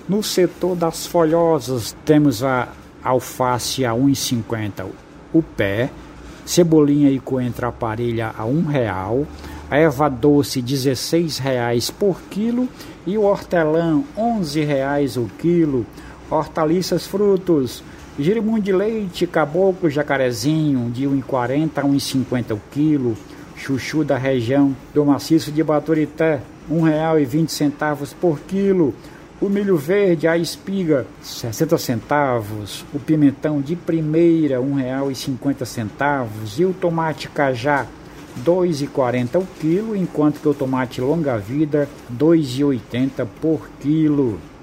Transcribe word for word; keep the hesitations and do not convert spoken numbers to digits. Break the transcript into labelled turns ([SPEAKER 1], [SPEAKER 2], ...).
[SPEAKER 1] No setor das folhosas, temos a alface a um e cinquenta o pé, cebolinha e coentro a parelha a um real, a erva doce dezesseis reais por quilo e o hortelã onze reais o quilo. Hortaliças, frutos, girimum de leite, caboclo, jacarezinho de um e quarenta a um e cinquenta o quilo, chuchu da região do maciço de Baturité um real e vinte centavos por quilo. O milho verde, a espiga, sessenta centavos. O pimentão de primeira, um real e cinquenta centavos. E o tomate cajá, dois e quarenta o quilo, enquanto que o tomate longa-vida, dois e oitenta por quilo.